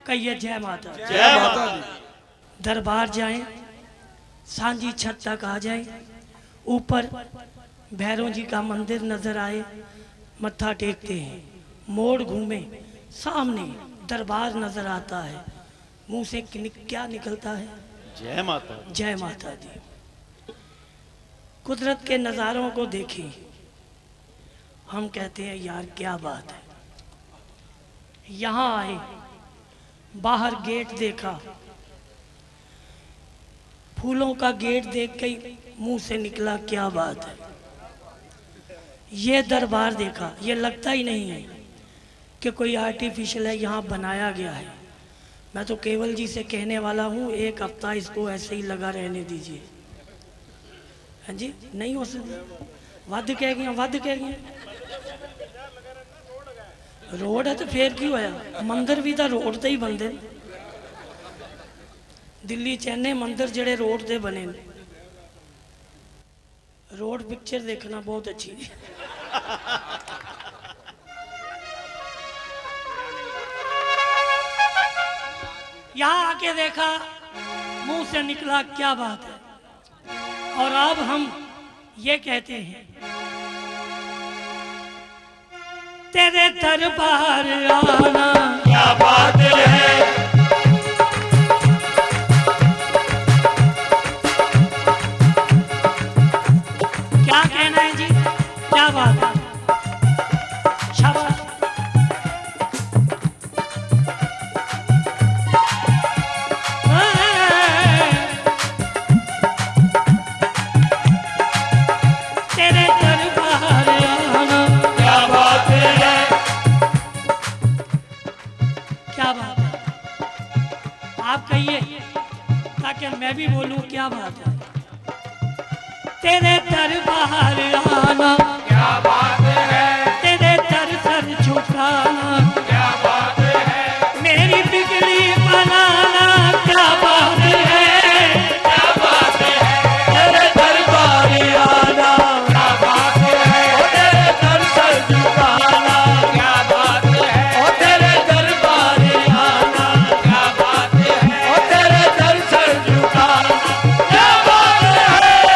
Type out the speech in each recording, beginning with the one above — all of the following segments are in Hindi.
कहिए जय माता। जय माता दी। दरबार जाएं, सांझी छत तक आ जाएं, ऊपर भैरव जी का मंदिर नजर आए, मत्था टेकते हैं, मोड़ घूमे, सामने दरबार नजर आता है, मुंह से क्या निकलता है? जय माता। जय माता दी। कुदरत के नज़ारों को देखें, हम कहते हैं यार क्या बात है। यहाँ आए, बाहर गेट देखा, फूलों का गेट देख के मुंह से निकला क्या बात है। ये दरबार देखा, ये लगता ही नहीं है कि कोई आर्टिफिशियल है, यहाँ बनाया गया है। मैं तो केवल जी से कहने वाला हूँ, एक हफ्ता इसको ऐसे ही लगा रहने दीजिए। हाँ जी, नहीं हो सकता। वध कह गया, वध कह गया। रोड है तो फिर क्यों होया? मंदिर भी तो रोड ते ही बनते। दिल्ली चेन्नई मंदिर जड़े रोड ते बने। रोड पिक्चर देखना बहुत अच्छी है। यहाँ आके देखा, मुंह से निकला क्या बात है। और अब हम ये कहते हैं, तेरे दरबार आना क्या बात है। क्या कहना है जी, क्या बात है। शाबाश। तेरे दरबार आना क्या बात है। क्या बात है। आप कहिए ताकि मैं भी बोलूं क्या बात है। तेरे दरबार आना क्या बात है। तेरे दर सर झुकाना क्या बात है। मेरी बिगड़ी बनाना क्या बात है। क्या बात है। तेरे दरबार आना क्या बात है। तेरे दर सर झुकाना क्या बात है। तेरे दरबार आना क्या बात है। तेरे दर सर झुकाना क्या बात है।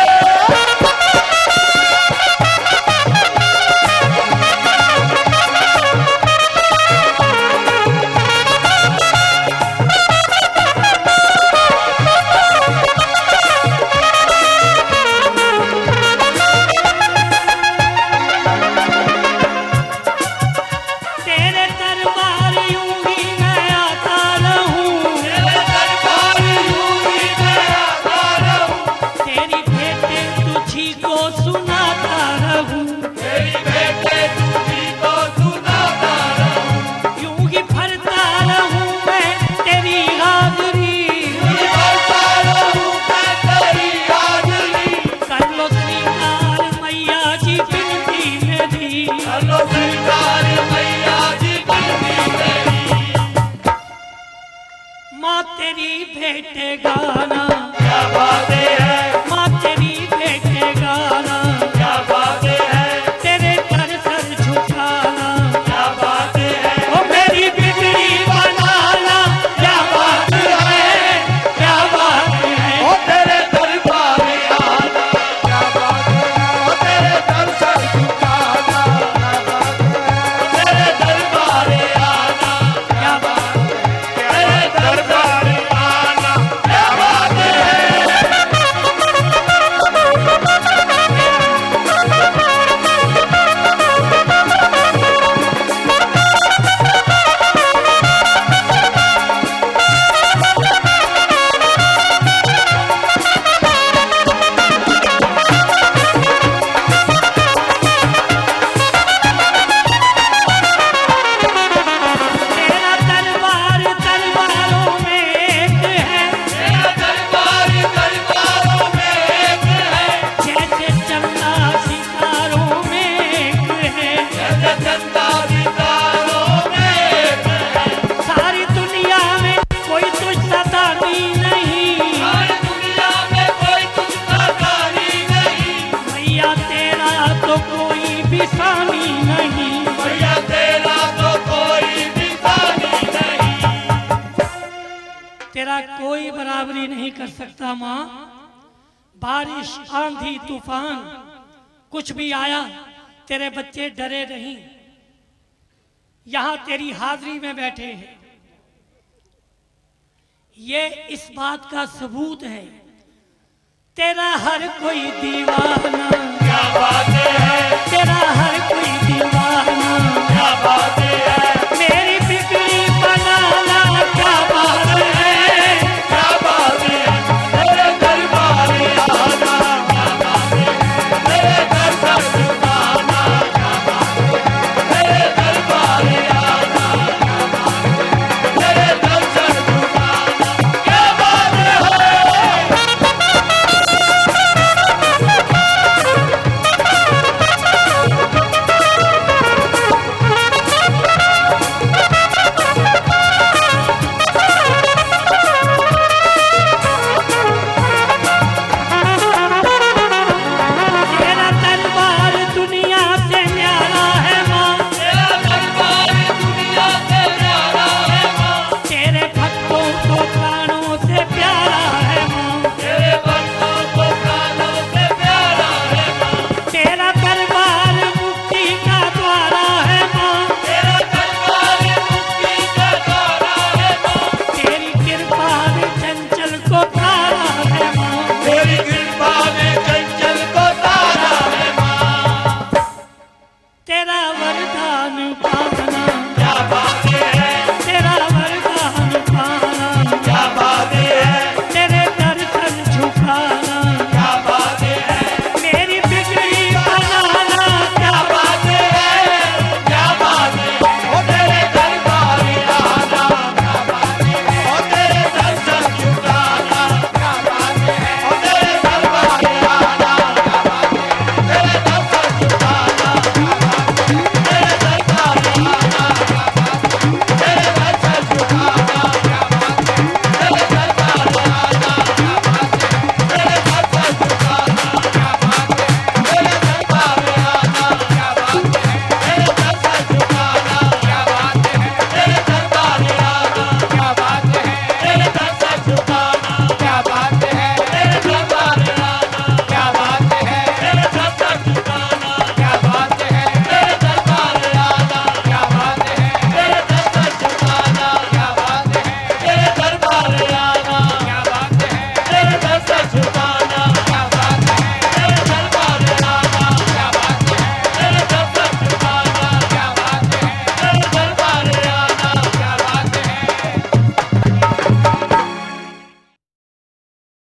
तेरे दरबार यूं ही मैं आता रहूं। तेरे दरबार यूं ही मैं आता रहूं। तेरी भेंटे तुझी को सुनाता रहूं। तेरी बेटे तुझी को सुनाता रहूं। यूं ही भरता रहूं मैं तेरी हाजरी। भरता रहूं मैं तेरी हाजरी। कर लो स्वीकार मैया जी बिनती मेरी। चलो स्वीकार मैया जी बिनती मेरी। माँ तेरी भेंटे गाना क्या बात है। माँ तेरी भेंटे गाना क्या बात है। तेरे दर सर झुकाना क्या बात है। ओ मेरी बिगड़ी बनाना क्या बात है। क्या बात है। ओ तेरे दरबार आना क्या बात है। ओ तेरे दर सर झुकाना क्या बात है। तेरे दरबार आना क्या बात है। तेरे दरबार आना क्या बात है। तेरा कोई बराबरी नहीं कर सकता माँ। बारिश, आंधी, तूफान कुछ भी आया, तेरे बच्चे डरे नहीं, यहां तेरी हाजिरी में बैठे हैं। ये इस बात का सबूत है, तेरा हर कोई दीवाना। क्या बात है, तेरा हर कोई दीवाना। क्या बात है।